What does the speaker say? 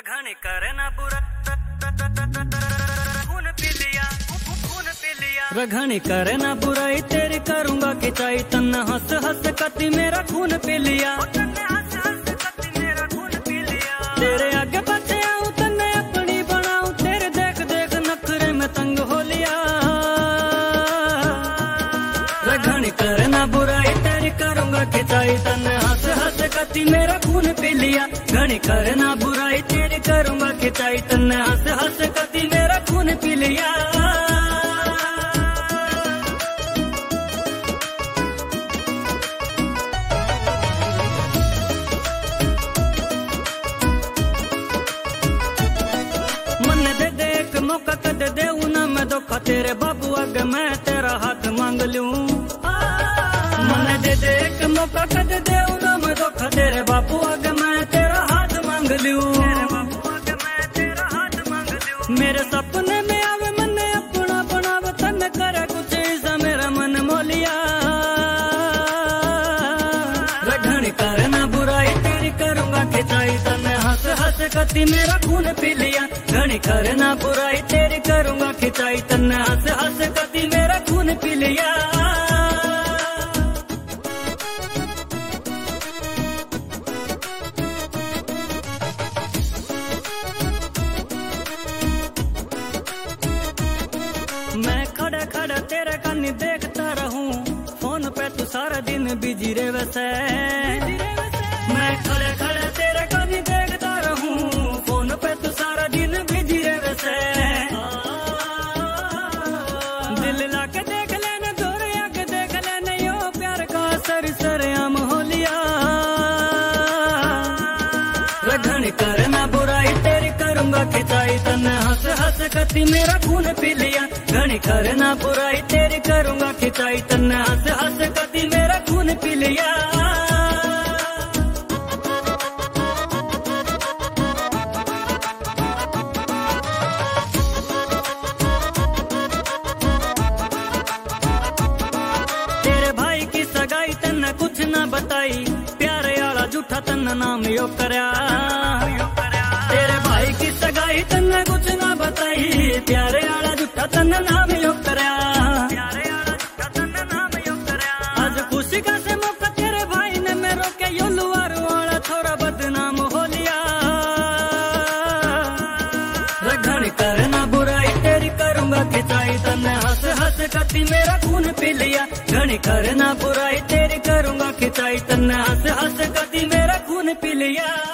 घने करना बुरा खून पी लिया रघनी करना बुराई तेरी करूंगा खिंचाई तन्ने हंस हंस कती मेरा खून पी लिया तेरे आगे बचे आऊं तन्ने अपनी बनाऊं तेरे देख देख नखरे में तंग हो लिया रघनी करना बुराई तेरी करूंगा खिंचाई तन्ने हंस हंस कती मेरा खून पी लिया घनी करना बुराई तेरी करूंगा खिंचाई तन्ने हंस हंस कती मेरा खून पी लिया मौका कद देऊ ना मैं धोखा तेरे बाबू अगे मैं तेरा हाथ मांग लूं मन दे दे एक मौका कद देऊ ना मैं धोखा तेरे बाबू अगे मैं तेरा हाथ मांग लूं मेरे सपने में आवे मन अपना बनावे तन करे कुछ ऐसा मेरा मन मोलिया रघनी करना बुराई तेरी करूंगा खिंचाई तने हंस हंस कती मेरा खून पी लिया घनी करना बुराई तेरी करूंगा खिंचाई तन्ने हंस हंस कती मेरा खून पी लिया मैं खड़ा खड़ा तेरे कन्नी देखता रहूं फोन पे तू सारा दिन बिजी रे वैसे मैं खड़ा खड़ा तेरे कन्नी देखता रहूं फोन पे तू सारा दिन बिजी रे वैसे दिल लाके देख लेने दूर आके देख लेने यो प्यार का सर आम हो लिया रघनी करना बुराई तेरी करूंगा खिंचाई तन्ने हंस हंस कती मेरा खून पी लिया घनी करना बुराई तेरी करूंगा खिंचाई तन्ने हंस हंस कती मेरा खून पी लिया कुछ ना बताई प्यारे आला झूठा तन्ना नाम यो करया तेरे भाई की सगाई तन्ने कुछ ना बताई प्यारे आला झूठा तन्ना नाम यो करया आज खुशी का से मौका तेरे भाई ने मेरो के यो लुआर वाला थोड़ा बदनाम हो लिया रघनी करना बुराई तेरी करूंगा खिंचाई तन्ने हंस हंस कती मेरा खून पी लिया घनी करना बुराई तेरी करूंगा खिंचाई तन्ने हंस हंस कती मेरा खून पी लिया।